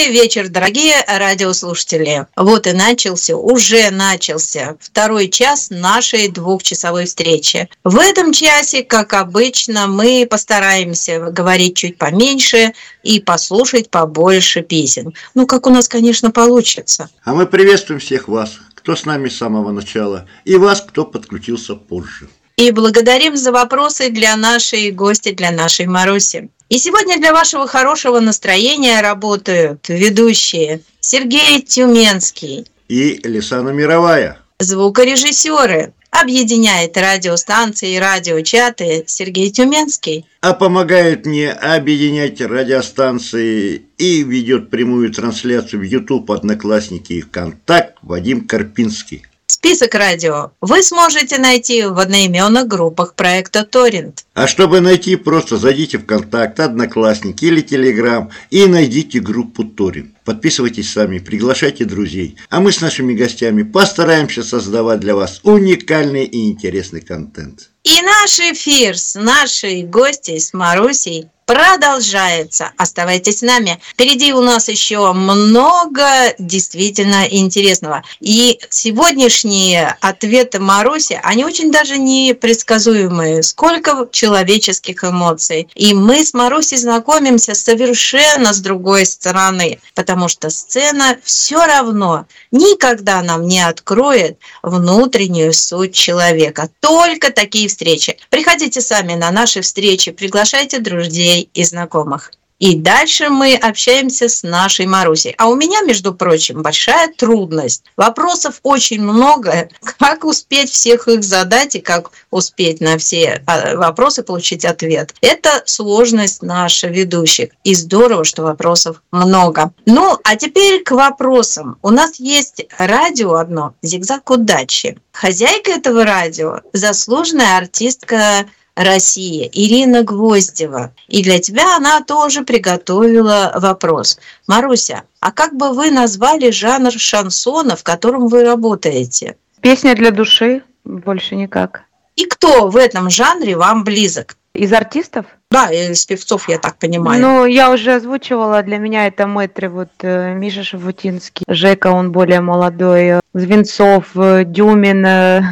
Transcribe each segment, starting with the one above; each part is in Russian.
Добрый вечер, дорогие радиослушатели. Вот и уже начался второй час нашей двухчасовой встречи. В этом часе, как обычно, мы постараемся говорить чуть поменьше и послушать побольше песен. Как у нас, конечно, получится. А мы приветствуем всех вас, кто с нами с самого начала, и вас, кто подключился позже. И благодарим за вопросы для нашей гости, для нашей Маруси. И сегодня для вашего хорошего настроения работают ведущие Сергей Тюменский и Лисана Мировая. Звукорежиссеры. Объединяет радиостанции и радиочаты Сергей Тюменский. А помогает мне объединять радиостанции и ведет прямую трансляцию в YouTube, Одноклассники и ВКонтакте Вадим Карпинский. Список радио вы сможете найти в одноименных группах проекта Торрент. А чтобы найти, просто зайдите в ВКонтакт, Одноклассники или Телеграм и найдите группу Торрент. Подписывайтесь сами, приглашайте друзей. А мы с нашими гостями постараемся создавать для вас уникальный и интересный контент. И наш эфир с нашей гостьей, с Марусей, продолжается. Оставайтесь с нами. Впереди у нас еще много действительно интересного. И сегодняшние ответы Маруси, они очень даже непредсказуемые. Сколько человеческих эмоций. И мы с Марусей знакомимся совершенно с другой стороны. Потому что сцена все равно никогда нам не откроет внутреннюю суть человека. Только такие встречи. Приходите сами на наши встречи, приглашайте друзей и знакомых. И дальше мы общаемся с нашей Марусей. А у меня, между прочим, большая трудность. Вопросов очень много. Как успеть всех их задать и как успеть на все вопросы получить ответ? Это сложность наша ведущих. И здорово, что вопросов много. А теперь к вопросам. У нас есть радио одно «Зигзаг удачи». Хозяйка этого радио – заслуженная артистка России Ирина Гвоздева. И для тебя она тоже приготовила вопрос. Маруся, а как бы вы назвали жанр шансона, в котором вы работаете? Песня для души, больше никак. И кто в этом жанре вам близок? Из артистов? Да, из певцов, я так понимаю. Я уже озвучивала, для меня это мэтры, Миша Шафутинский, Жека, он более молодой, Звинцов, Дюмин,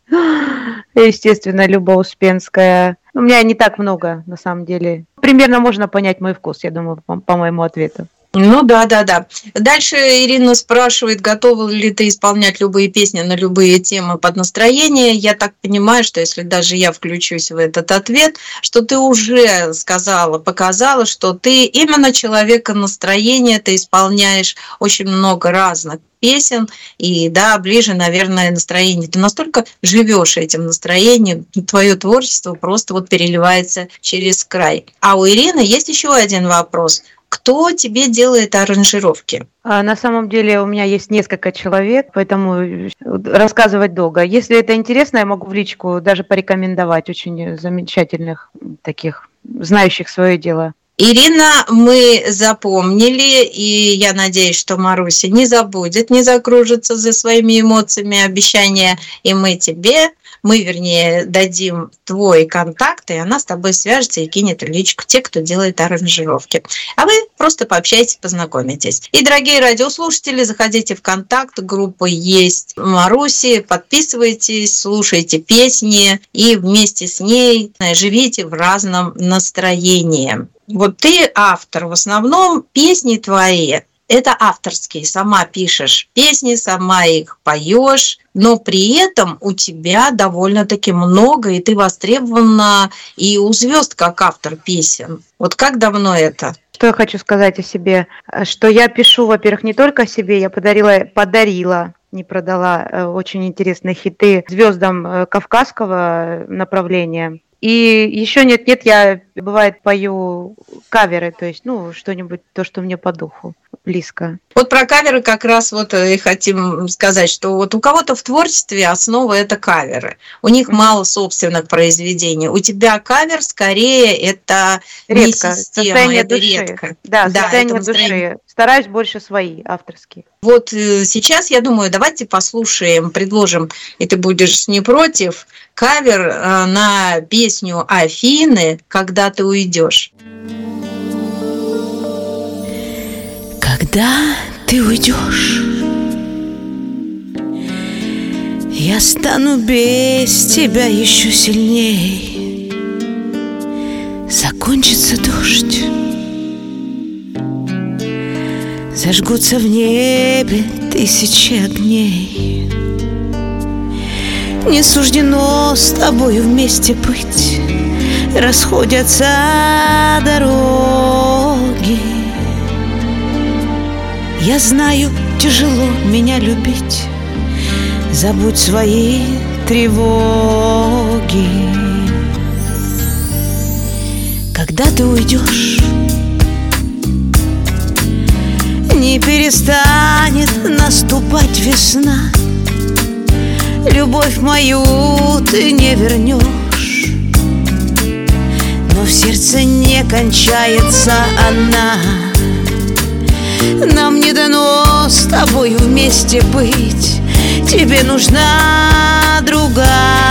естественно, Люба Успенская. У меня не так много, на самом деле. Примерно можно понять мой вкус, я думаю, по моему ответу. Да. Дальше Ирина спрашивает, готова ли ты исполнять любые песни на любые темы под настроение. Я так понимаю, что если даже я включусь в этот ответ, что ты уже показала, что ты именно человека настроения, ты исполняешь очень много разных песен, и ближе, наверное, настроение. Ты настолько живешь этим настроением, твое творчество просто переливается через край. А у Ирины есть еще один вопрос. Кто тебе делает аранжировки? На самом деле у меня есть несколько человек, поэтому рассказывать долго. Если это интересно, я могу в личку даже порекомендовать очень замечательных таких, знающих свое дело. Ирина, мы запомнили, и я надеюсь, что Маруся не забудет, не закружится за своими эмоциями, обещания, и мы дадим твой контакт, и она с тобой свяжется и кинет в личку те, кто делает аранжировки. А вы просто пообщайтесь, познакомитесь. И, дорогие радиослушатели, заходите в контакт, группа есть Маруси, подписывайтесь, слушайте песни и вместе с ней живите в разном настроении. Ты автор, в основном песни твои. Это авторские, сама пишешь песни, сама их поешь, но при этом у тебя довольно-таки много, и ты востребована и у звезд как автор песен. Как давно это? Что я хочу сказать о себе? Что я пишу, во-первых, не только о себе, я подарила, не продала очень интересные хиты звездам кавказского направления. И еще нет, я, бывает, пою каверы, то есть, что-нибудь, то, что мне по духу близко. Про каверы как раз и хотим сказать, что у кого-то в творчестве основа – это каверы. У них мало собственных произведений. У тебя кавер, скорее, это редко, не система, это души. редко. Да, состояние души. Стараюсь больше свои, авторские. Сейчас, я думаю, давайте послушаем, предложим, и ты будешь не против, кавер на песню Афины «Когда ты уйдешь». Когда ты уйдешь, я стану без тебя еще сильней. Закончится дождь, зажгутся в небе тысячи огней. Не суждено с тобою вместе быть, расходятся дороги. Я знаю, тяжело меня любить, забудь свои тревоги. Когда ты уйдешь, не перестанет наступать весна. Любовь мою ты не вернешь, но в сердце не кончается она. Нам не дано с тобою вместе быть, тебе нужна другая.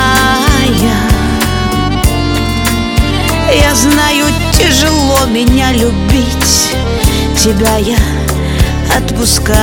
Я знаю, тяжело меня любить, тебя я отпускаю.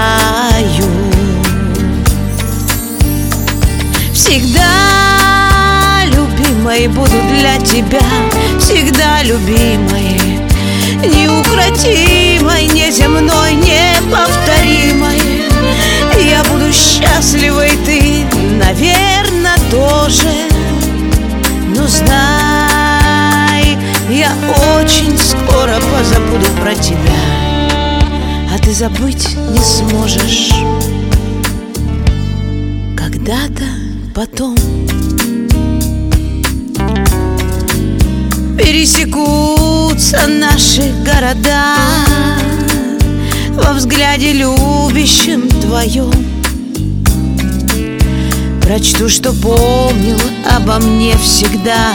Всегда, любимой, буду для тебя, всегда любимой, неукротимой, неземной, неповторимой. Я буду счастливой, ты, наверное, тоже. Но знай, я очень скоро позабуду про тебя, а ты забыть не сможешь. Когда-то потом пересекутся наши города во взгляде любящем твоем. Прочту, что помнил обо мне всегда.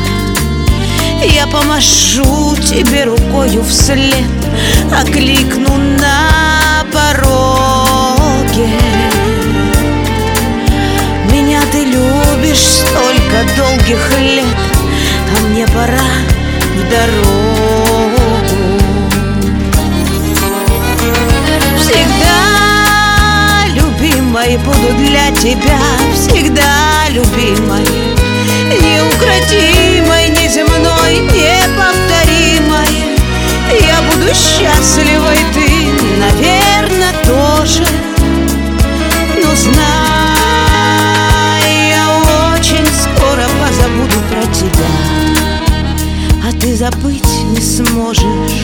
Я помашу тебе рукою вслед, окликну на пороге. Меня ты любишь столько долгих лет, а мне пора в дорогу. Всегда, любимой, буду для тебя, всегда любимой, неукротимой, неземной, неповторимой. Я буду счастливой, ты, наверное, тоже. Но знай, я очень скоро позабуду про тебя, а ты забыть не сможешь.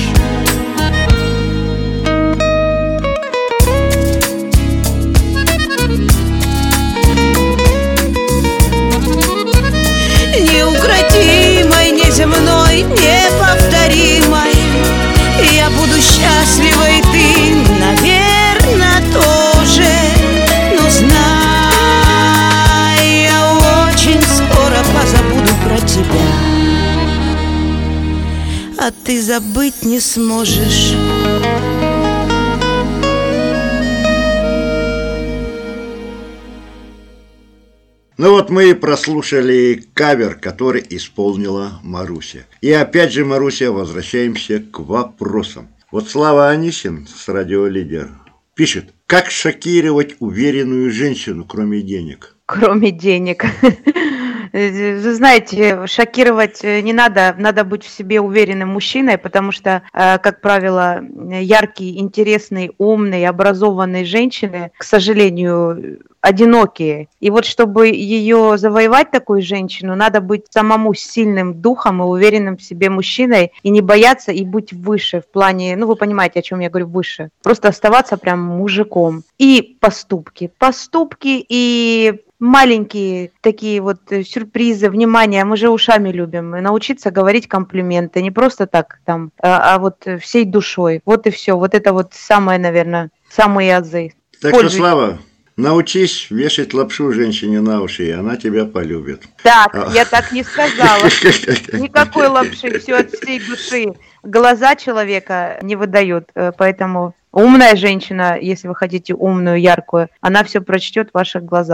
Неукротимой, неземной, неповторимой. Я буду счастливой, ты, наверное, тоже. Но знай, я очень скоро позабуду про тебя, а ты забыть не сможешь. Ну вот мы и прослушали кавер, который исполнила Маруся. И опять же, Маруся, возвращаемся к вопросам. Вот Слава Анисин с «Радиолидер» пишет: как шокировать уверенную женщину, кроме денег? Кроме денег. Вы знаете, шокировать не надо, надо быть в себе уверенным мужчиной, потому что, как правило, яркие, интересные, умные, образованные женщины, к сожалению, одинокие. И вот чтобы ее завоевать, такую женщину, надо быть самому сильным духом и уверенным в себе мужчиной, и не бояться, и быть выше в плане, ну вы понимаете, о чем я говорю, выше. Просто оставаться прям мужиком. И поступки. Поступки и маленькие такие вот сюрпризы, внимание, мы же ушами любим. И научиться говорить комплименты, не просто так там, а вот всей душой. Вот и все. Вот это вот самое, наверное, самые азы. Так что, Слава, научись вешать лапшу женщине на уши, и она тебя полюбит. Так, я так не сказала. Никакой лапши, все от всей души. Глаза человека не выдают, поэтому умная женщина, если вы хотите умную, яркую, она все прочтет в ваших глазах.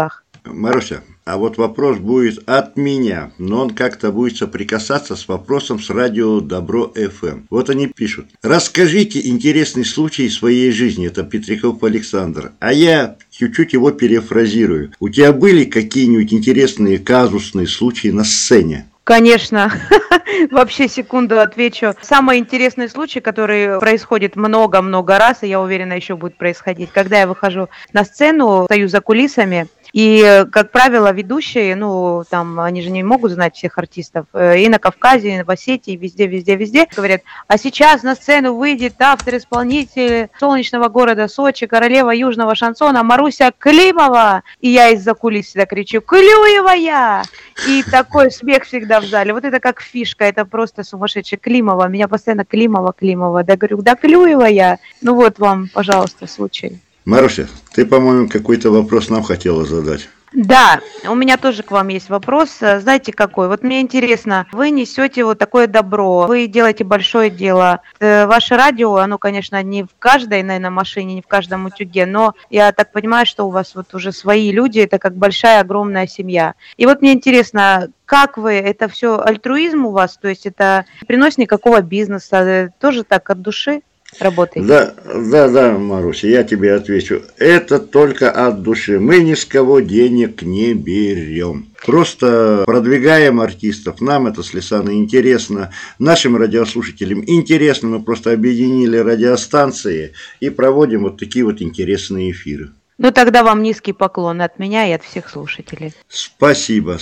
Маруся, а вот вопрос будет от меня, но он как-то будет соприкасаться с вопросом с радио Добро ФМ. Вот они пишут. Расскажите интересный случай из своей жизни. Это Петриков Александр. А я чуть-чуть его перефразирую. У тебя были какие-нибудь интересные казусные случаи на сцене? Конечно. Вообще, секунду отвечу. Самый интересный случай, который происходит много-много раз, и я уверена, еще будет происходить, когда я выхожу на сцену, стою за кулисами, и, как правило, ведущие, там, они же не могут знать всех артистов, и на Кавказе, и в Осетии, везде, говорят, а сейчас на сцену выйдет автор-исполнитель солнечного города Сочи, королева южного шансона Маруся Климова. И я из-за кулис всегда кричу: «Клюевая!» И такой смех всегда в зале. Вот это как фишка, это просто сумасшедший. Климова, меня постоянно Климова. Да, говорю, да, Клюевая. Ну вот вам, пожалуйста, случай. Маруся, ты, по-моему, какой-то вопрос нам хотела задать. Да, у меня тоже к вам есть вопрос. Знаете, какой? Вот мне интересно, вы несете вот такое добро, вы делаете большое дело. Ваше радио, оно, конечно, не в каждой, наверное, машине, не в каждом утюге, но я так понимаю, что у вас вот уже свои люди, это как большая, огромная семья. И вот мне интересно, как вы, это все альтруизм у вас, то есть это не приносит никакого бизнеса, тоже так от души? Работаете? Да, Маруся, я тебе отвечу. Это только от души. Мы ни с кого денег не берем. Просто продвигаем артистов. Нам это с Лисаной интересно. Нашим радиослушателям интересно. Мы просто объединили радиостанции и проводим вот такие вот интересные эфиры. Ну, тогда вам низкий поклон от меня и от всех слушателей. Спасибо.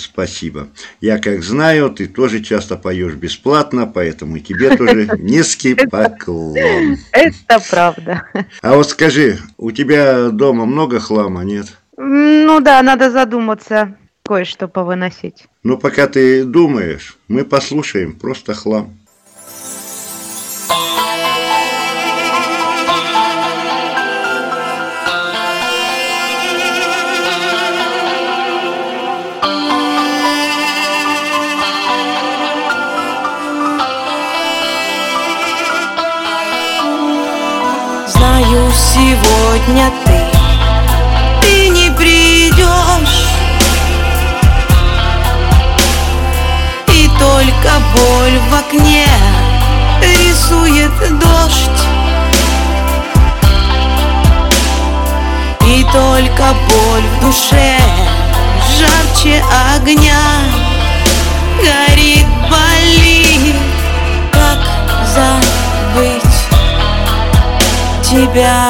Я как знаю, ты тоже часто поешь бесплатно, поэтому и тебе тоже низкий поклон. Это правда. А вот скажи, у тебя дома много хлама, нет? Ну да, надо задуматься, кое-что повыносить. Ну, пока ты думаешь, мы послушаем просто хлам. Сегодня ты не придешь, и только боль в окне рисует дождь, и только боль в душе жарче огня горит, болит, как забыть тебя.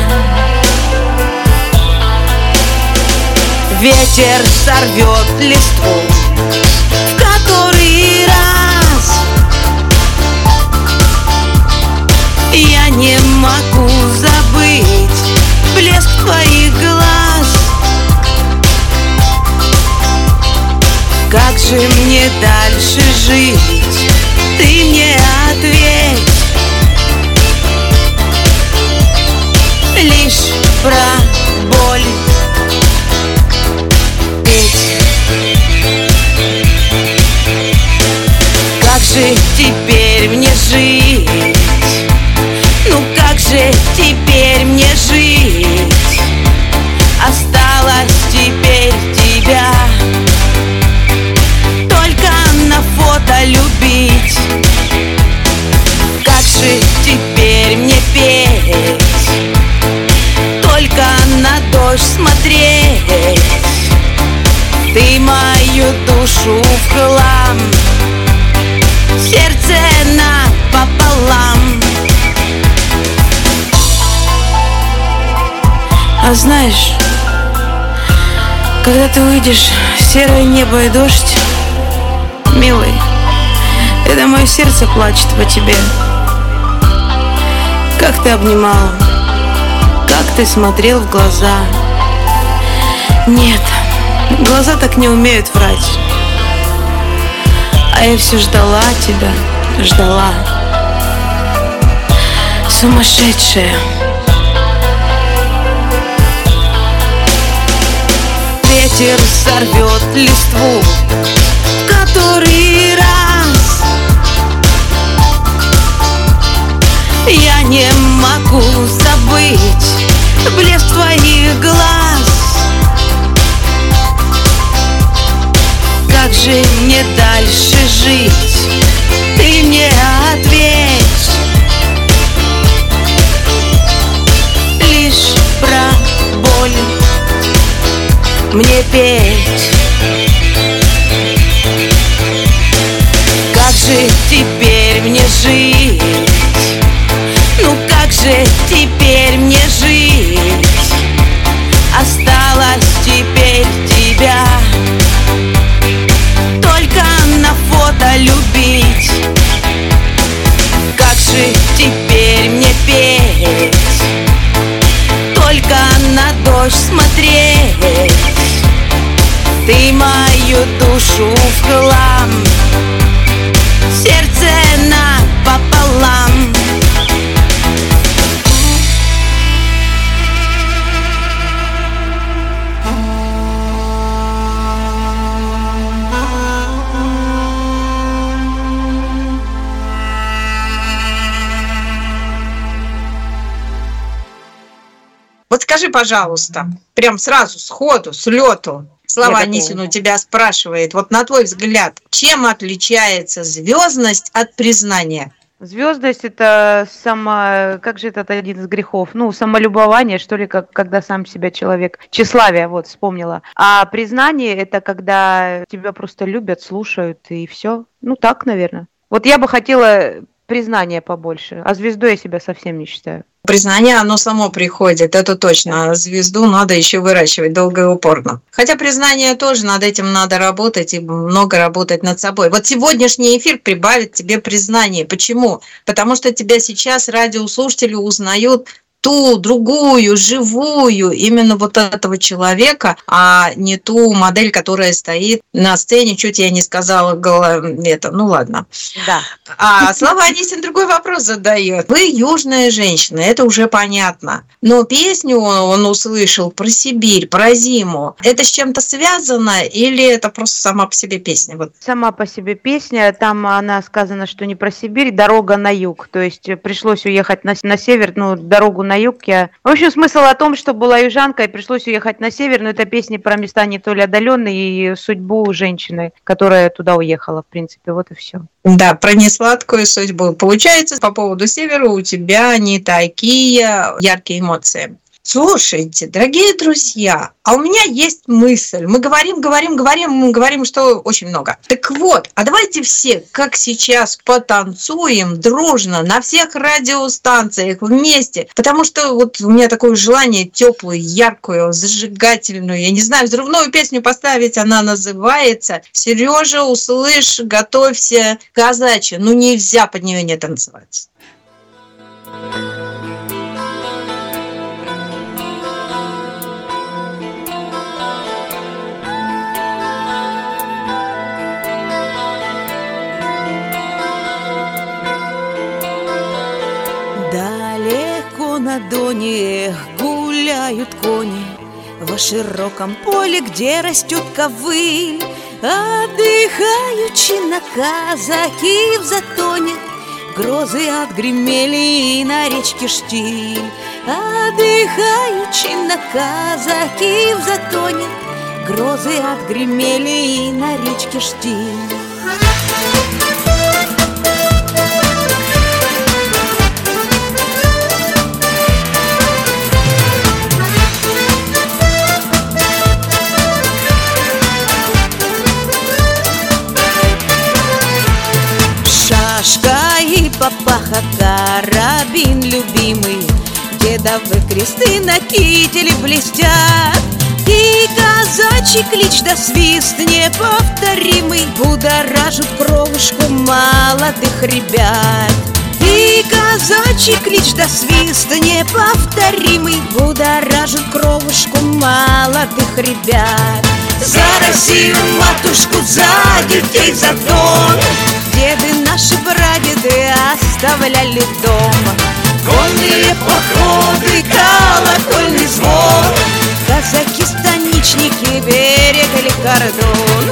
Ветер сорвет листву в который раз. Я не могу забыть блеск твоих глаз. Как же мне дальше жить? Ты мне ответь. Лишь про боль петь. Как же теперь мне жить? Ну как же теперь мне жить? Осталось теперь тебя только на фото любить. Как же теперь мне петь? Только на дождь смотреть. Ты мою душу в хлам, сердце напополам. А знаешь, когда ты увидишь серое небо и дождь, милый, это мое сердце плачет по тебе. Как ты обнимал, как ты смотрел в глаза. Нет, глаза так не умеют врать. А я все ждала тебя, ждала. Сумасшедшая. Ветер сорвет листву в который раз. Я не могу забыть блеск твоих глаз. же мне дальше жить? Ты мне ответь. Лишь про боль мне петь. Как же теперь мне жить? Ну как же теперь мне жить? Осталось теперь тебя только на фото любить. Как же теперь мне петь? Только на дождь смотреть. Ты мою душу в хлам, сердце напополам. Вот скажи, пожалуйста, прям сразу, сходу, с лету, Слава Анисин у тебя спрашивает, вот на твой взгляд, чем отличается звездность от признания? Звездность – это как же это один из грехов? Ну, самолюбование, что ли, когда сам себя человек. Тщеславие, вот, вспомнила. А признание – это когда тебя просто любят, слушают, и все. Ну, так, наверное. Вот я бы хотела признания побольше, а звездой я себя совсем не считаю. Признание, оно само приходит, это точно. А звезду надо еще выращивать долго и упорно. Хотя признание тоже, над этим надо работать и много работать над собой. Вот сегодняшний эфир прибавит тебе признание. Почему? Потому что тебя сейчас радиослушатели узнают ту, другую, живую, именно вот этого человека, а не ту модель, которая стоит на сцене. Чуть я не сказала это, ну ладно. Да. А Слава Анисин другой вопрос задает. Вы южная женщина, это уже понятно. Но песню он услышал про Сибирь, про зиму. Это с чем-то связано или это просто сама по себе песня? Вот. Сама по себе песня, там она сказана, что не про Сибирь, дорога на юг. То есть пришлось уехать на север, ну, дорогу на юг. В общем, смысл о том, что была южанка и пришлось уехать на север, но это песня про места не то ли отдаленные и судьбу женщины, которая туда уехала, в принципе, вот и все. Да, про несладкую судьбу. Получается, по поводу севера у тебя не такие яркие эмоции. Слушайте, дорогие друзья, а у меня есть мысль. Мы говорим, что очень много. Так вот, а давайте все, как сейчас, потанцуем дружно на всех радиостанциях вместе. Потому что вот у меня такое желание теплую, яркую, зажигательную, я не знаю, взрывную песню поставить. Она называется «Сережа, услышь, готовься, казачья». Ну нельзя под нее не танцевать. Далеко на доне гуляют кони во широком поле, где растет ковыль. Отдыхаючи на казаки в затоне, грозы отгремели и на речке штиль. Отдыхаючи на казаки в затоне, грозы отгремели и на речке штиль. Шашка и папаха, карабин любимый, дедовы кресты на кителе блестят. И казачий клич да свист неповторимый будоражит кровушку молодых ребят. И казачий клич да свист неповторимый будоражит кровушку молодых ребят. За Россию, матушку, за детей, за дом. Деды наши, прадеды оставляли дома. Конные походы, колокольный звон, казаки-станичники берегли кордон.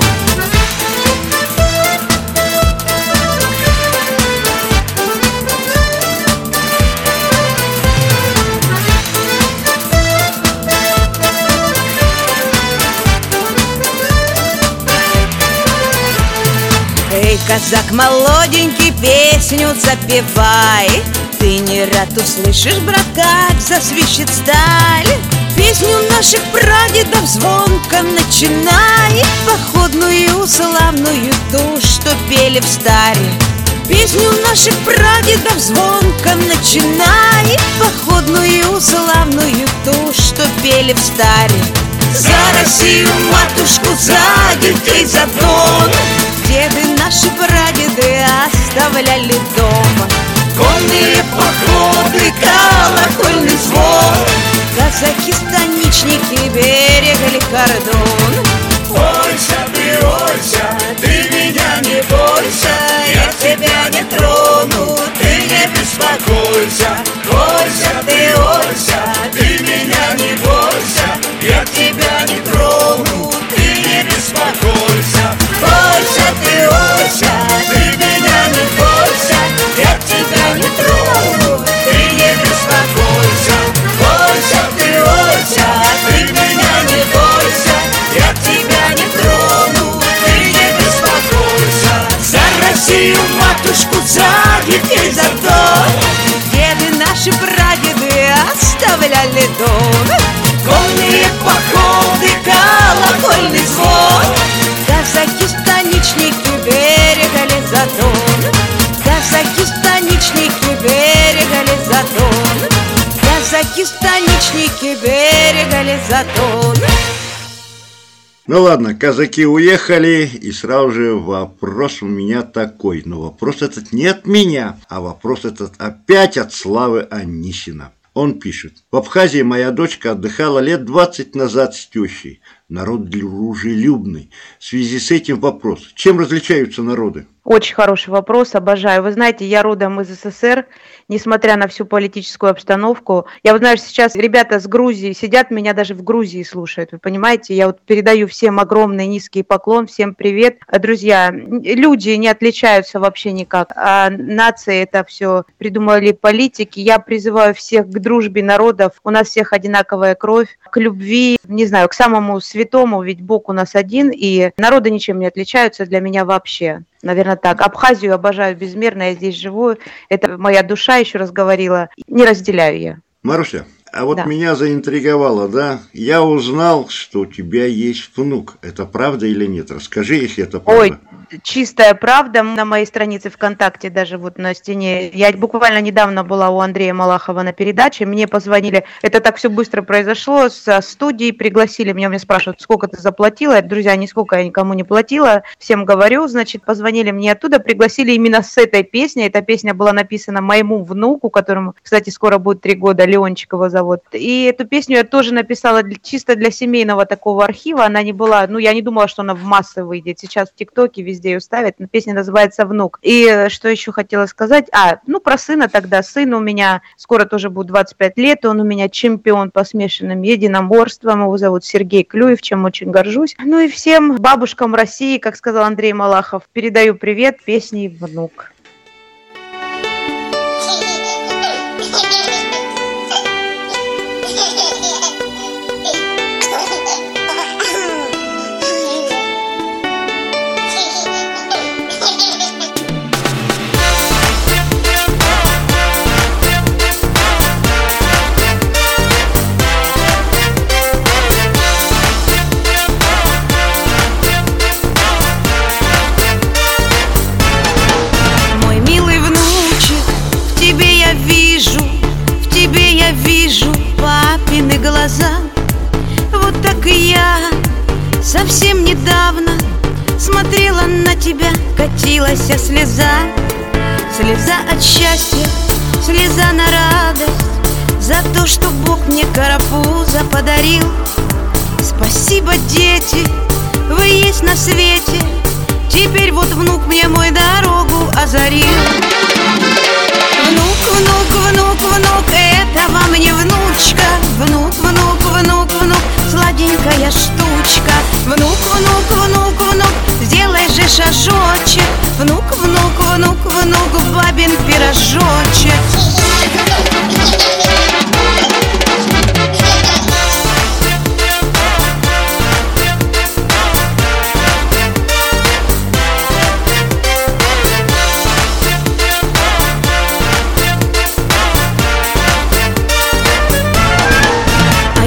Казак молоденький, песню запевай. Ты не рад услышишь, брат, как засвищет сталь. Песню наших прадедов звонко начинай, походную славную ту, что пели в старе. Песню наших прадедов звонко начинай, походную славную ту, что пели в старе. За Россию, матушку, за детей, за дом. Деды наши, прадеды оставляли дома. Конные походы, колокольный звон. Казаки-станичники берегли кордон. Ойся, ты меня не бойся, я тебя не трону, ты не беспокойся. Ойся, ты меня не бойся, я тебя не трону, ты не беспокойся. Ойся, ты меня не бойся, я тебя не трону, ты не беспокойся. Ойся, ты меня не бойся, я тебя не трону, ты не беспокойся. За Россию, матушку, за детей, за дом. Деды наши, прадеды оставляли дом. Конные походы, колокольный звон. Казаки-станичники берегали затон. Казаки-станичники берегали затон. Казаки-станичники берегали затон. Ну ладно, казаки уехали, и сразу же вопрос у меня такой. Но вопрос этот не от меня, а вопрос этот опять от Славы Анисина. Он пишет: в Абхазии моя дочка отдыхала лет 20 назад с тещей. Народ дружелюбный. В связи с этим вопрос: чем различаются народы? Очень хороший вопрос, обожаю. Вы знаете, я родом из СССР, несмотря на всю политическую обстановку. Я вот знаю, сейчас ребята с Грузии сидят, меня даже в Грузии слушают, вы понимаете? Я вот передаю всем огромный низкий поклон, всем привет. Друзья, люди не отличаются вообще никак, а нации это все придумали политики. Я призываю всех к дружбе народов, у нас всех одинаковая кровь, к любви, не знаю, к самому святому, ведь Бог у нас один, и народы ничем не отличаются для меня вообще. Наверное, так. Абхазию обожаю безмерно, я здесь живу. Это моя душа, еще раз говорила. Не разделяю я. Маруся, а вот Да. меня заинтриговало, да? Я узнал, что у тебя есть внук. Это правда или нет? Расскажи, если это правда. Ой, чистая правда. На моей странице ВКонтакте, даже вот на стене. Я буквально недавно была у Андрея Малахова на передаче. Мне позвонили. Это так все быстро произошло. Со студии пригласили меня. Меня спрашивают, сколько ты заплатила. Друзья, нисколько я никому не платила. Всем говорю. Значит, позвонили мне оттуда. Пригласили именно с этой песней. Эта песня была написана моему внуку, которому, кстати, скоро будет 3 года. Леончик его зовут. И эту песню я тоже написала чисто для семейного такого архива. Она не была... я не думала, что она в массы выйдет. Сейчас в ТикТоке везде ее ставят. Песня называется «Внук». И что еще хотела сказать? Про сына тогда. Сын у меня скоро тоже будет 25 лет. Он у меня чемпион по смешанным единоборствам. Его зовут Сергей Клюев, чем очень горжусь. Ну и всем бабушкам России, как сказал Андрей Малахов, передаю привет песней «Внук». Глаза, вот так и я совсем недавно смотрела на тебя, катилась слеза, слеза от счастья, слеза на радость за то, что Бог мне карапуза подарил. Спасибо, дети, вы есть на свете. Теперь вот внук мне мой дорогу озарил. Внук, внук, внук, внук, это вам не внучка. Внук, внук, внук, внук, сладенькая штучка. Внук, внук, внук, внук, сделай же шажочек. Внук, внук, внук, внук, бабин пирожочек.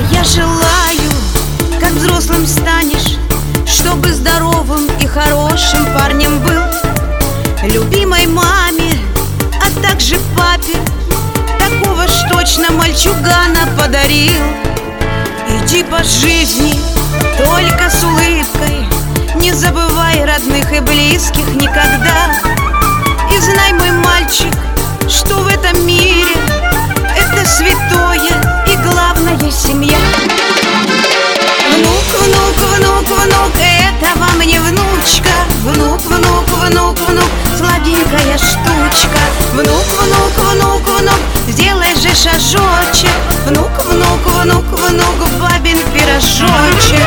Я желаю, как взрослым станешь, чтобы здоровым и хорошим парнем был, любимой маме, а также папе такого ж точно мальчугана подарил. Иди по жизни только с улыбкой, не забывай родных и близких никогда. И знай, мой мальчик, что в этом мире это святое и главное семья. Внук, внук, внук, внук, это вам не внучка. Внук, внук, внук, внук, сладенькая штучка. Внук, внук, внук, внук, сделай же шажочек. Внук, внук, внук, внук, бабин пирожочек.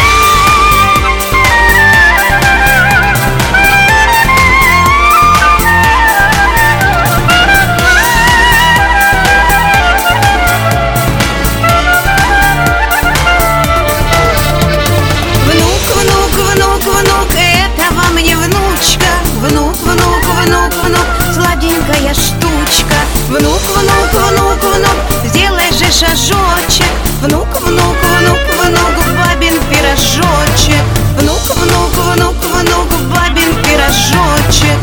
Внук, внук, внук, внук, сладенькая штучка. Внук, внук, внук, внук, сделай же шажочек. Внук, внук, внук, внук, бабин пирожочек. Внук, внук, внук, внук, бабин пирожочек.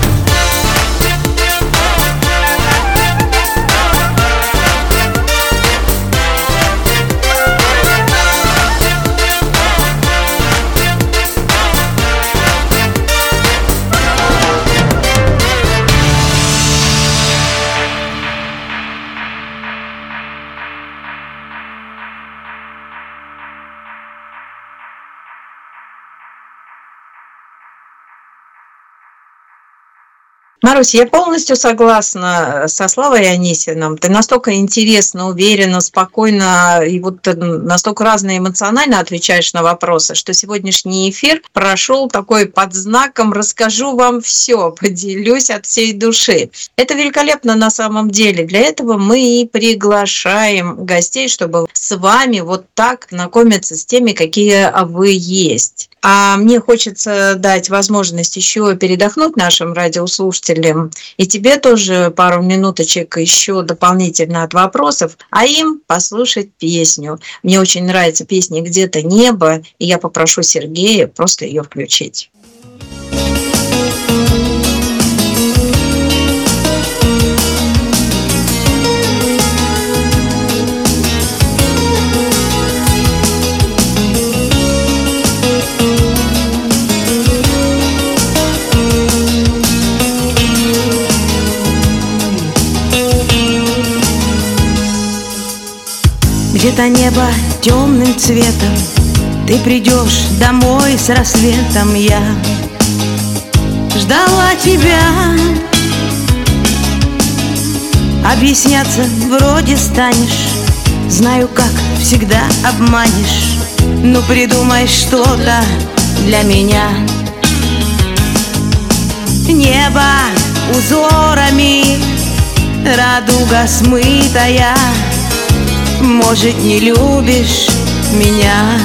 Марусь, я полностью согласна со Славой Анисиным. Ты настолько интересно, уверенно, спокойно и вот настолько разно эмоционально отвечаешь на вопросы, что сегодняшний эфир прошел такой под знаком «расскажу вам все, поделюсь от всей души». Это великолепно на самом деле. Для этого мы и приглашаем гостей, чтобы с вами вот так знакомиться с теми, какие вы есть. А мне хочется дать возможность еще передохнуть нашим радиослушателям, и тебе тоже пару минуточек еще дополнительно от вопросов, а им послушать песню. Мне очень нравится песня «Где-то небо», и я попрошу Сергея просто ее включить. Где-то небо темным цветом, ты придешь домой с рассветом. Я ждала тебя, объясняться вроде станешь, знаю, как всегда обманешь, но придумай что-то для меня. Небо узорами, радуга смытая, может, не любишь меня.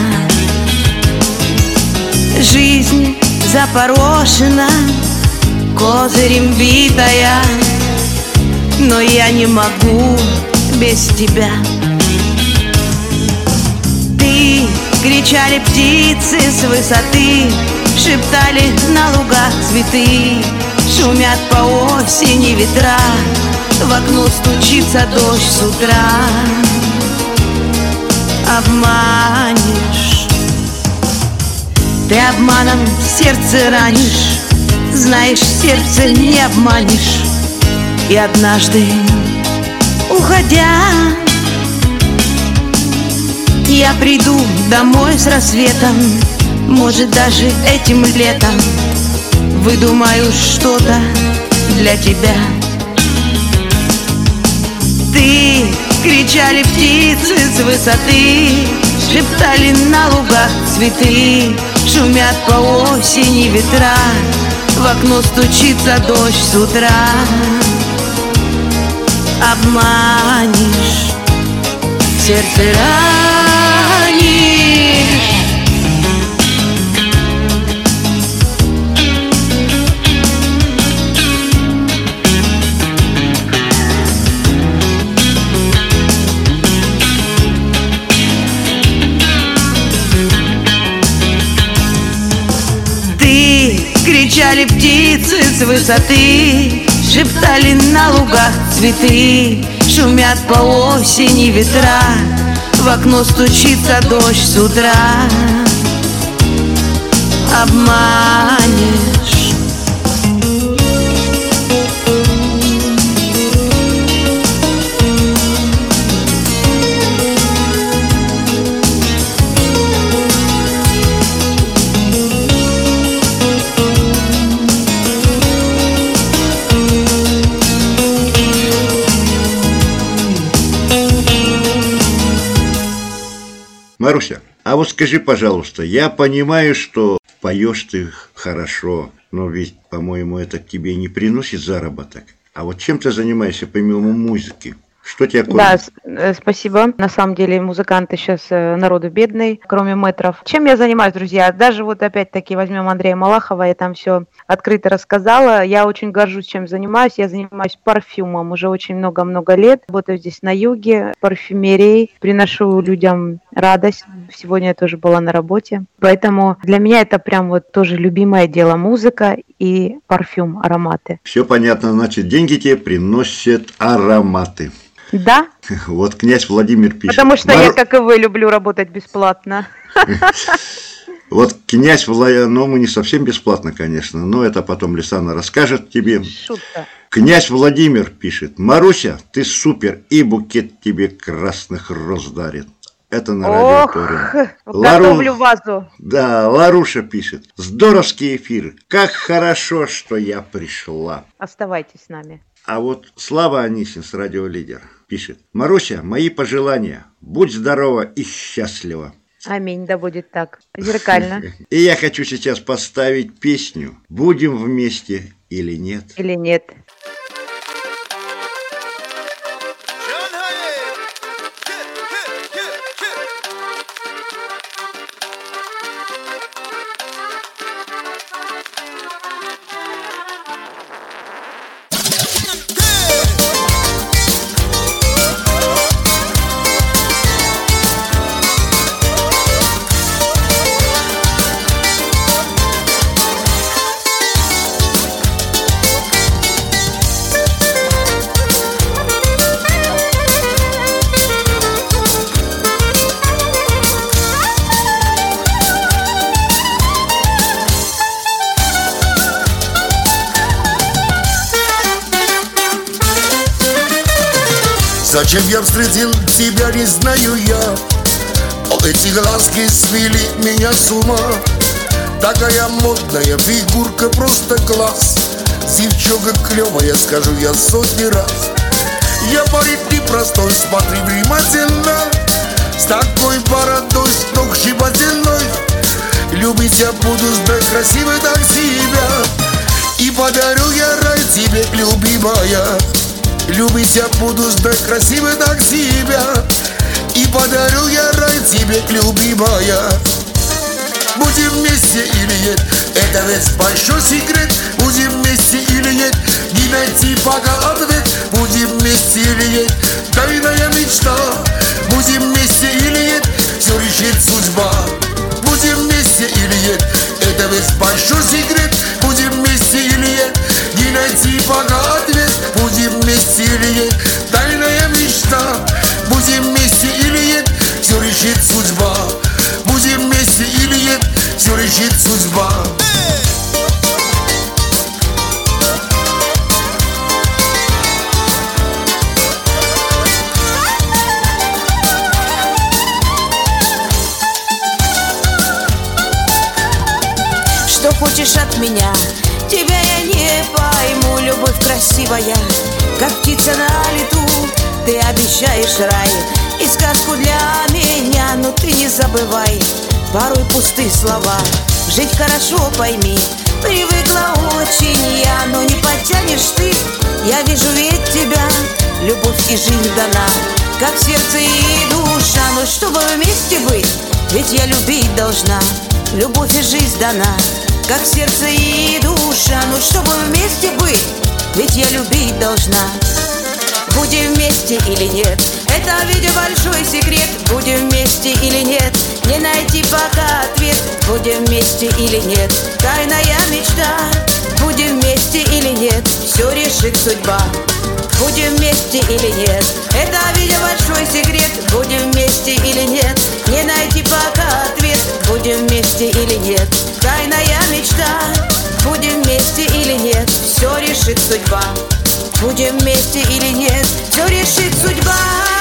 Жизнь запорошена, козырем битая, но я не могу без тебя. Ты, кричали птицы с высоты, шептали на лугах цветы, шумят по осени ветра, в окно стучится дождь с утра. Обманешь, ты обманом сердце ранишь, знаешь, сердце не обманешь. И однажды, уходя, я приду домой с рассветом, может, даже этим летом выдумаю что-то для тебя. Ты, кричали птицы с высоты, шептали на лугах цветы, шумят по осени ветра, в окно стучится дождь с утра. Обманешь, сердце ранишь. кричали птицы с высоты, шептали на лугах цветы, шумят по осени ветра, в окно стучится дождь с утра. Обманешь. Маруся, а вот скажи, пожалуйста, я понимаю, что поешь ты хорошо, но ведь, по-моему, это к тебе не приносит заработок. А вот чем ты занимаешься помимо музыки? Что тебя кормит? Да, спасибо. На самом деле музыканты сейчас народу бедный, кроме мэтров. Чем я занимаюсь, друзья? Даже вот опять-таки возьмем Андрея Малахова, я там все открыто рассказала. Я очень горжусь, чем занимаюсь. Я занимаюсь парфюмом уже очень много-много лет. Работаю здесь на юге, парфюмерией. Приношу людям радость. Сегодня я тоже была на работе. Поэтому для меня это прям вот тоже любимое дело. Музыка и парфюм, ароматы. Все понятно, значит, деньги тебе приносят ароматы. Да. Вот князь Владимир пишет. Потому что я, как и вы, люблю работать бесплатно. Вот князь Владимир, ну мы не совсем бесплатно, конечно, но это потом Лисана расскажет тебе. Шутка. Князь Владимир пишет: Маруся, ты супер, и букет тебе красных роз дарит. Это на радио. Готовлю вазу. Да, Ларуша пишет: здоровский эфир, как хорошо, что я пришла. Оставайтесь с нами. А вот Слава Анисин с Радио Лидер пишет: Маруся, мои пожелания, будь здорова и счастлива. Аминь, да будет так. Зеркально. И я хочу сейчас поставить песню «Будем вместе или нет». Или нет. Зачем я встретил тебя, не знаю я. Эти глазки свели меня с ума. Такая модная фигурка, просто класс. Девчонка клевая, скажу я сотни раз. Я парень непростой, смотри внимательно. С такой бородой, сногсшибательной. Любить я буду, сдать красивой так себя. И подарю я рай тебе, любимая. Любить я буду, ждать красивой так себя. И подарю я рай тебе, любимая. Будем вместе или нет, это ведь большой секрет. Будем вместе или нет, не найти пока ответ. Будем вместе или нет, тайная мечта. Будем вместе или нет, все решит судьба. Будем вместе или нет, это ведь большой секрет. Будем вместе или нет, не найти пока ответ. Будем вместе или нет, тайная мечта. Будем вместе или нет, все решит судьба. Будем вместе или нет, все решит судьба. Что хочешь от меня? Тебя я не пойму. Любовь красивая, как птица на лету. Ты обещаешь рай и сказку для меня. Но ты не забывай порой пустые слова. Жить хорошо, пойми, привыкла очень я. Но не потянешь ты, я вижу ведь тебя. Любовь и жизнь дана, как сердце и душа. Но чтобы вместе быть, ведь я любить должна. Любовь и жизнь дана, как сердце и душа. Но чтобы вместе быть, ведь я любить должна. Будем вместе или нет, это ведь большой секрет. Будем вместе или нет, не найти пока ответ. Будем вместе или нет, тайная мечта. вместе или нет, все решит судьба. Будем вместе или нет, это, видимо, большой секрет. Будем вместе или нет, не найти пока ответ. Будем вместе или нет, тайная мечта. Будем вместе или нет, все решит судьба. Будем вместе или нет, все решит судьба.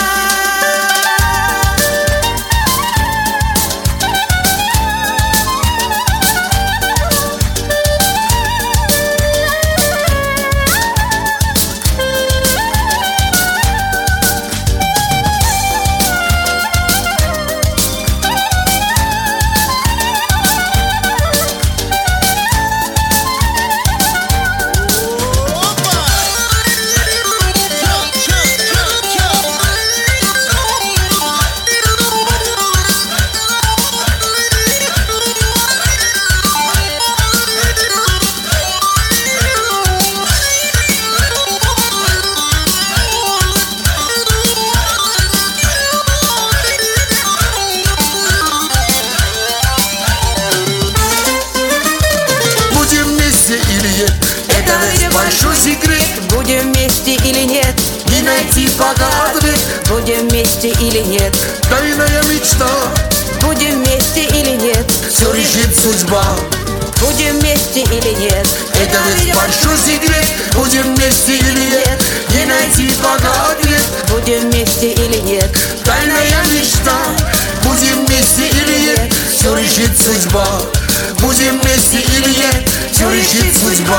Большой секрет. Будем вместе или нет, Не найти пока ответ. будем вместе или нет, Тайная мечта. будем вместе или нет, Все решит судьба. будем вместе или нет. Это ведь большой секрет. Будем вместе или нет. Не найти пока ответ. Будем вместе или нет, Тайная мечта. Будем вместе или нет. Все решит судьба. Будем вместе или нет. Все решит судьба.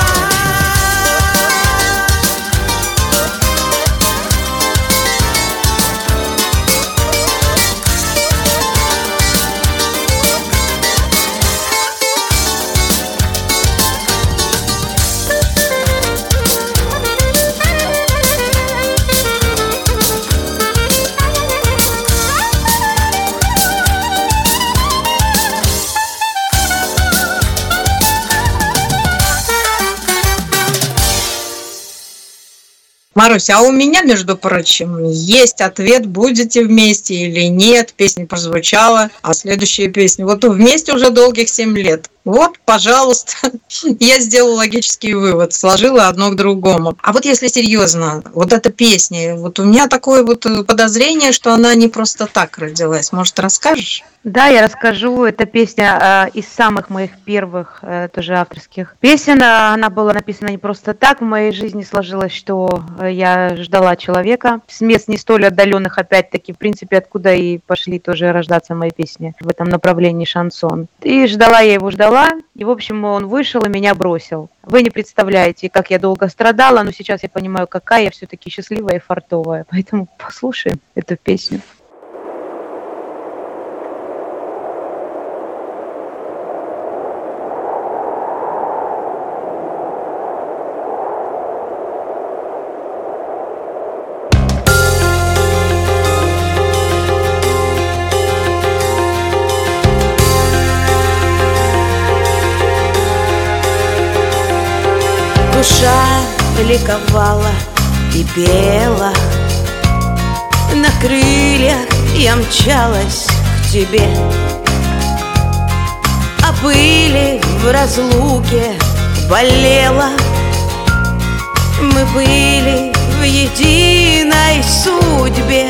Маруся, а у меня, между прочим, есть ответ, будете вместе или нет. Песня прозвучала, а следующая песня. Вот вместе уже долгих 7 лет. Вот, пожалуйста, я сделала логический вывод, сложила одно к другому. А вот если серьезно, вот эта песня, вот у меня такое вот подозрение, что она не просто так родилась. Может, расскажешь? Да, я расскажу. Эта песня из самых моих первых, тоже авторских песен. Она была написана не просто так. В моей жизни сложилось, что я ждала человека с мест не столь отдаленных, опять-таки, в принципе, откуда и пошли тоже рождаться мои песни в этом направлении шансон. И ждала я его, ждала. И, в общем, он вышел и меня бросил. Вы не представляете, как я долго страдала, но сейчас я понимаю, какая я все-таки счастливая и фартовая. Поэтому послушаем эту песню. Душа ликовала и пела, на крыльях я мчалась к тебе, а пыли в разлуке болела. Мы были в единой судьбе,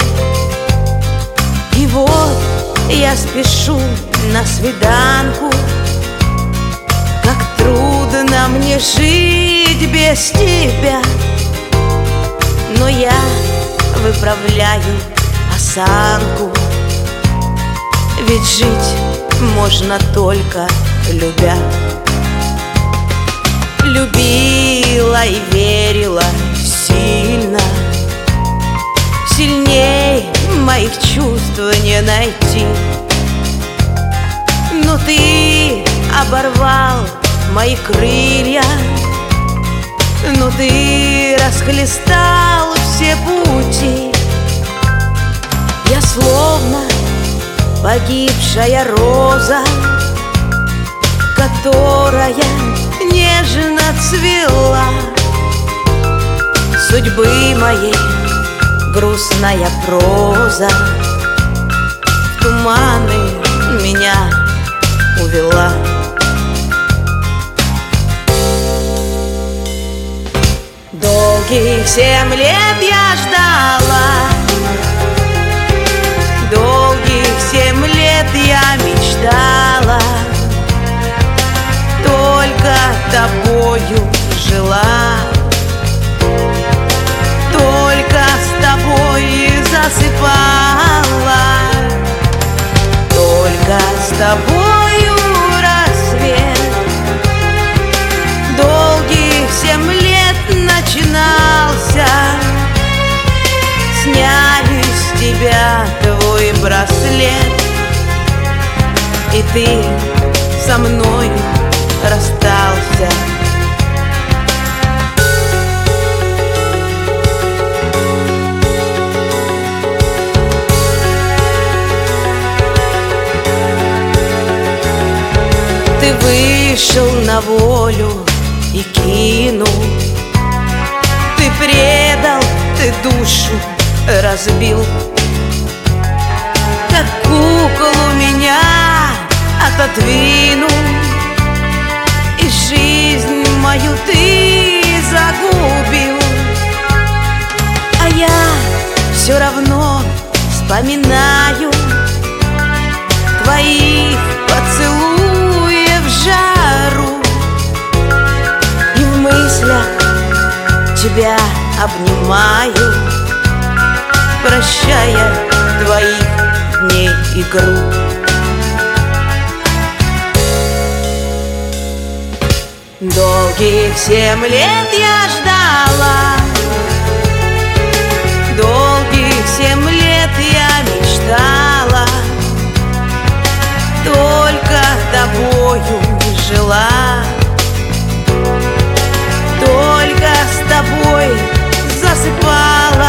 и вот я спешу на свиданку. Как трудно мне жить без тебя, но я выправляю осанку, ведь жить можно только любя. Любила и верила сильно, сильней моих чувств не найти. Но ты оборвал мои крылья, но ты расхлестал все пути. Я словно погибшая роза, которая нежно цвела. Судьбы моей грустная проза в туманы меня увела. Долгих 7 лет я ждала, долгих 7 лет я мечтала, только тобою жила, только с тобой засыпала, только с тобою рассвет. Долгих 7 лет начинался, сняли с тебя твой браслет, и ты со мной расстался. Ты вышел на волю и кинул, ты предал, ты душу разбил, как куклу меня отодвинул, и жизнь мою ты загубил. А я все равно вспоминаю твоих поцелуев жару, и в мыслях тебя обнимаю, прощая твоих дней игру. Долгих 7 лет я ждала, долгих 7 лет я мечтала, только тобою жила, только с тобой засыпала,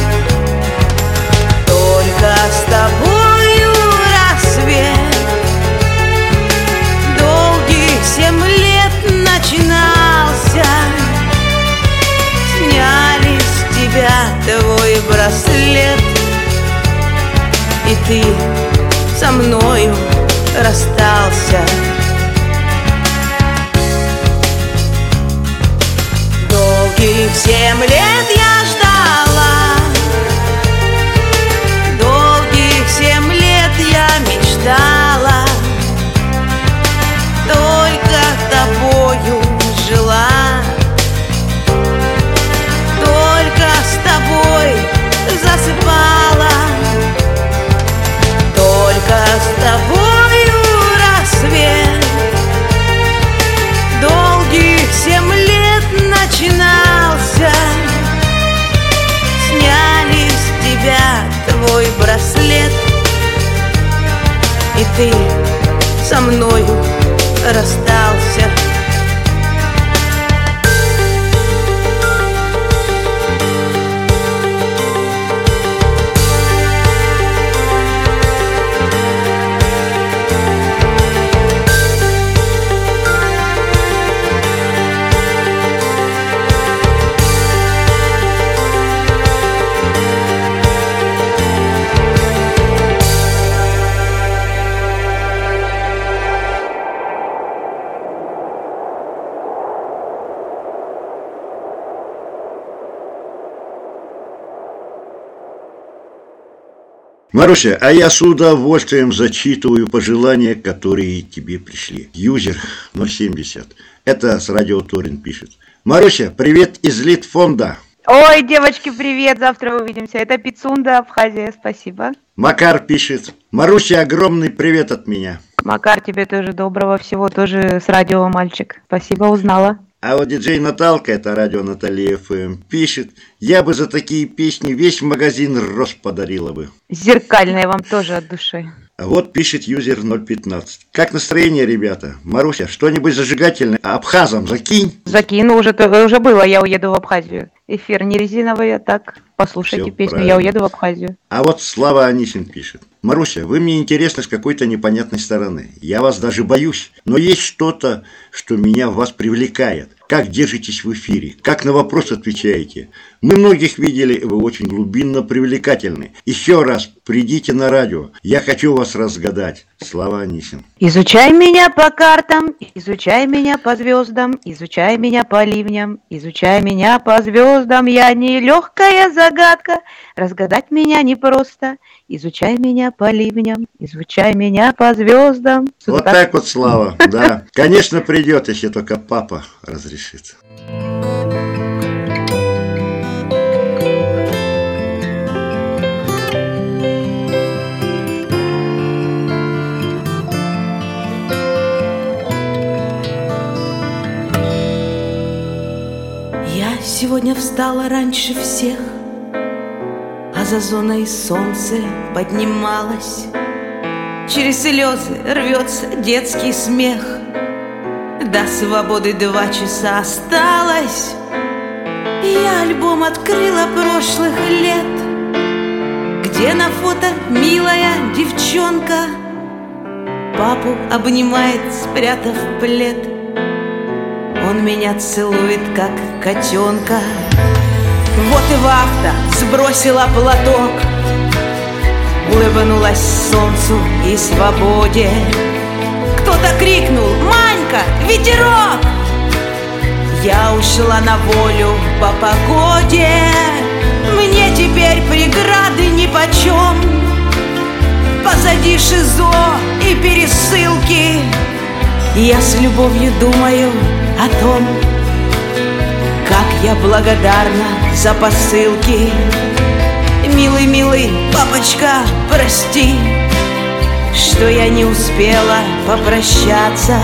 только с тобою рассвет. Долгих 7 лет начинался, сняли с тебя твой браслет, и ты со мною расстался. Долгих 7 лет я ждала, долгих 7 лет я мечтала, только тобою жила, только с тобой засыпала, только с тобою рассвет. Долгих 7 лет начинался, сняли с тебя твой браслет, и ты со мною расстался. Маруся, а я с удовольствием зачитываю пожелания, которые тебе пришли. Юзер 070. Это с радио Торин пишет. Маруся, привет из Литфонда. Ой, девочки, привет, завтра увидимся. Это Пицунда, Абхазия, спасибо. Макар пишет. Маруся, огромный привет от меня. Макар, тебе тоже доброго всего, тоже с радио, мальчик. Спасибо, узнала. А вот диджей Наталка, это радио Наталья ФМ, пишет, я бы за такие песни весь магазин роз подарила бы. Зеркальная вам тоже от души. А вот пишет юзер 015. Как настроение, ребята? Маруся, что-нибудь зажигательное абхазам закинь? Закину, уже было, я уеду в Абхазию. Эфир не резиновый, а так, послушайте Всё песню, правильно. я уеду в Абхазию. А вот Слава Анисин пишет. Маруся, вы мне интересны с какой-то непонятной стороны. Я вас даже боюсь, но есть что-то, что меня в вас привлекает. Как держитесь в эфире, как на вопрос отвечаете. Мы многих видели, вы очень глубинно привлекательны. Еще раз придите на радио, я хочу вас разгадать. Слава Анисин. Изучай меня по картам, изучай меня по звездам, изучай меня по ливням, изучай меня по звездам. звездам. Я не легкая загадка, разгадать меня непросто. Изучай меня по ливням, изучай меня по звездам. Вот так вот, Слава, да. Конечно, придет, если только папа разрешит. Я сегодня встала раньше всех, а за зоной солнце поднималось. Через слезы рвется детский смех. До свободы 2 часа осталось. Я альбом открыла прошлых лет, где на фото милая девчонка папу обнимает, спрятав плед. Он меня целует, как котенка. Вот и вахта сбросила платок, улыбнулась солнцу и свободе. Кто-то крикнул: «Манька, ветерок!» Я ушла на волю по погоде. Мне теперь преграды нипочем. Позади ШИЗО и пересылки. Я с любовью думаю о том, как я благодарна за посылки. Милый, милый папочка, прости, что я не успела попрощаться.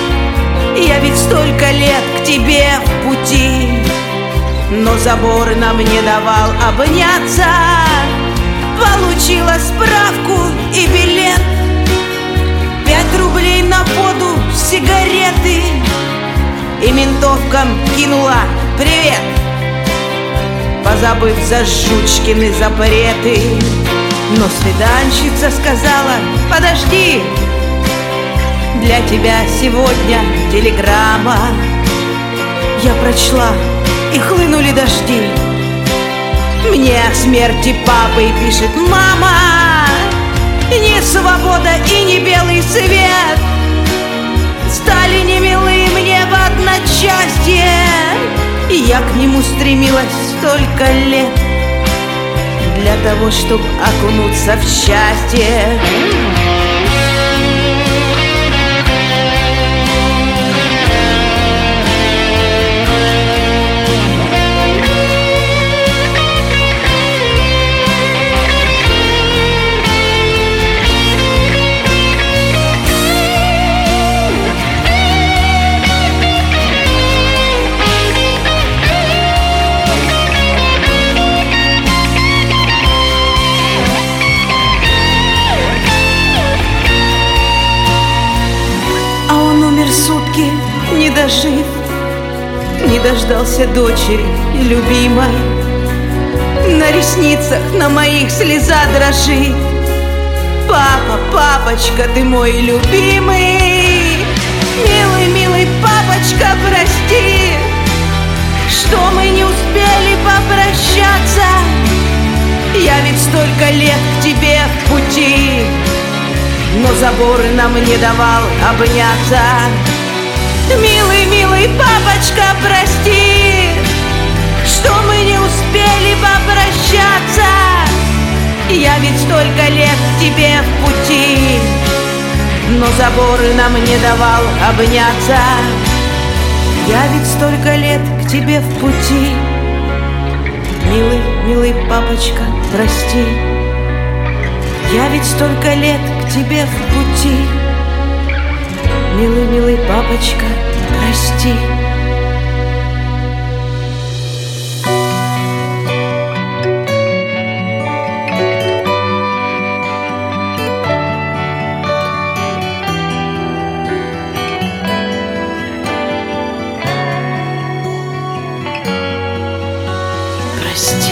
Я ведь столько лет к тебе в пути, но забор нам не давал обняться. Получила справку и билет, 5 рублей на воду, сигареты, и ментовкам кинула привет, позабыв за жучкины запреты. Но свиданщица сказала: «Подожди, для тебя сегодня телеграмма». Я прочла, и хлынули дожди. Мне о смерти папы пишет мама: не свобода и не белый свет стали немилы мне в одночасье. И я к нему стремилась столько лет для того, чтоб окунуться в счастье. Сутки не дожив, не дождался дочери и любимой. На ресницах на моих слеза дрожит. Папа, папочка, ты мой любимый. Милый, милый папочка, прости, что мы не успели попрощаться. Я ведь столько лет к тебе в пути, но забор нам не давал обняться. Милый, милый папочка, прости, что мы не успели попрощаться. Я ведь столько лет к тебе в пути, но забор нам не давал обняться. Я ведь столько лет к тебе в пути. Милый, милый папочка, прости, я ведь столько лет к тебе в пути. Милый, милый папочка, прости. Прости.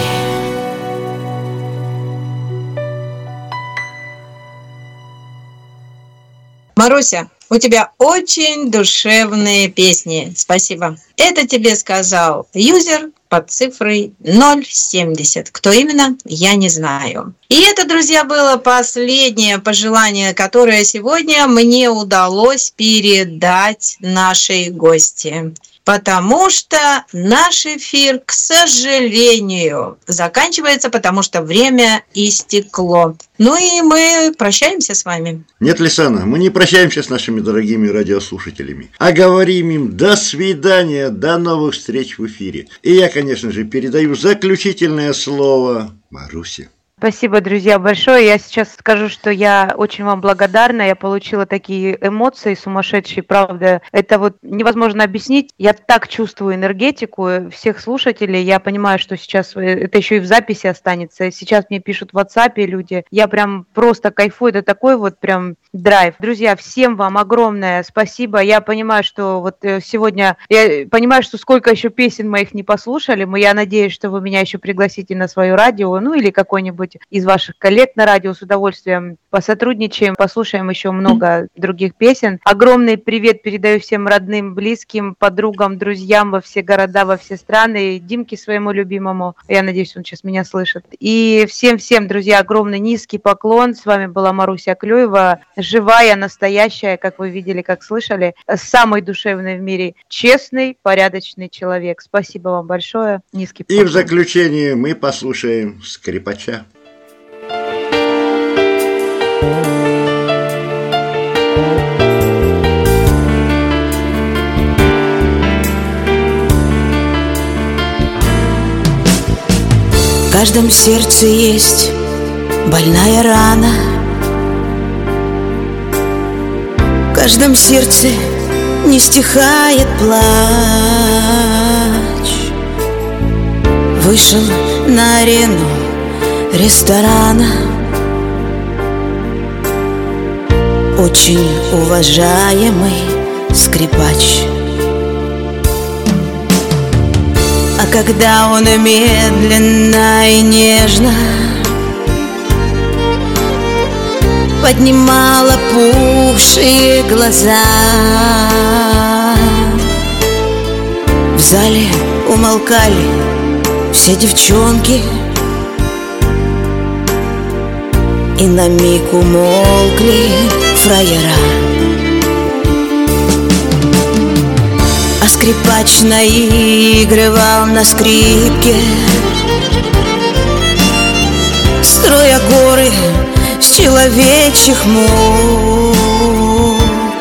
Маруся, у тебя очень душевные песни. Спасибо. Это тебе сказал юзер под цифрой 070. Кто именно, я не знаю. И это, друзья, было последнее пожелание, которое сегодня мне удалось передать нашей гости. потому что наш эфир, к сожалению, заканчивается, потому что время истекло. Ну и мы прощаемся с вами. Нет, Лисана, мы не прощаемся с нашими дорогими радиослушателями, а говорим им до свидания, до новых встреч в эфире. И я, конечно же, передаю заключительное слово Марусе. Спасибо, друзья, большое. Я сейчас скажу, что я очень вам благодарна. Я получила такие эмоции сумасшедшие, правда. Это вот невозможно объяснить. Я так чувствую энергетику всех слушателей. Я понимаю, что сейчас это еще и в записи останется. Сейчас мне пишут в WhatsApp люди. Я прям просто кайфую. Это такой вот прям драйв. Друзья, всем вам огромное спасибо. Я понимаю, что вот сегодня... Я понимаю, что сколько еще песен моих не послушали. Я надеюсь, что вы меня еще пригласите на свое радио, ну или какой-нибудь из ваших коллег на радио, с удовольствием посотрудничаем, послушаем еще много других песен. Огромный привет передаю всем родным, близким, подругам, друзьям во все города, во все страны, Димке своему любимому, я надеюсь, он сейчас меня слышит. И всем-всем, друзья, огромный низкий поклон. С вами была Маруся Клюева, живая, настоящая, как вы видели, как слышали, самый душевный в мире, честный, порядочный человек. Спасибо вам большое. Низкий поклон. И в заключение мы послушаем скрипача. В каждом сердце есть больная рана, в каждом сердце не стихает плач. Вышел на арену ресторана очень уважаемый скрипач. А когда он медленно и нежно поднимал опухшие глаза, в зале умолкали все девчонки, и на миг умолкли фраера. А скрипач наигрывал на скрипке, строя горы с человечьих мук.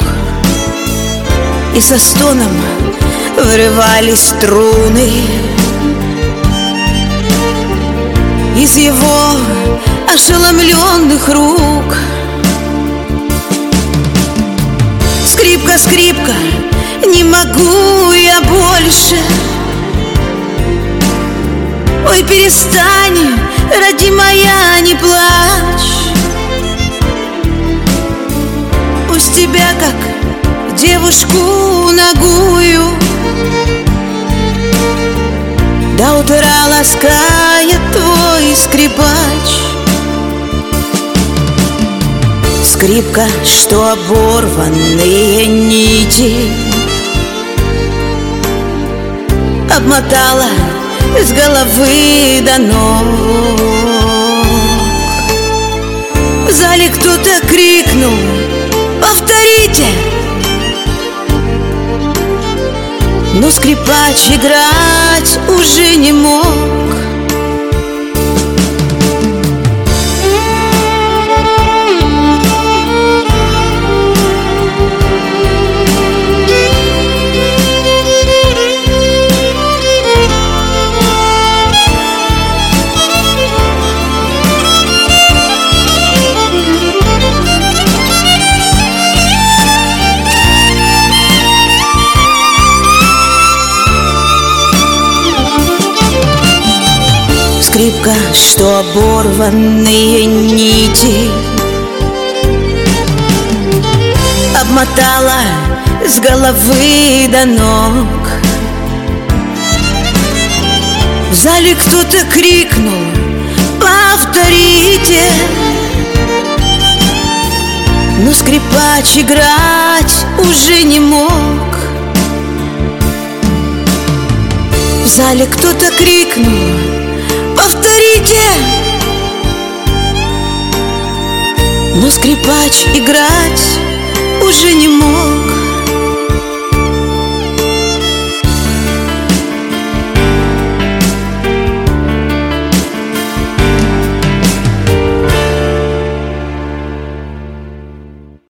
И со стоном вырывались струны из его ошеломленных рук. Скрипка, скрипка, не могу я больше. Ой, перестань, ради моя, не плачь. Пусть тебя, как девушку нагую, до утра ласкает твой скрипач. Скрипка, что оборванные нити обмотала с головы до ног. В зале кто-то крикнул: повторите! Но скрипач играть уже не мог. Скрипка, что оборванные нити обмотала с головы до ног. В зале кто-то крикнул: повторите! Но скрипач играть уже не мог. В зале кто-то крикнул: повторите! Но скрипач играть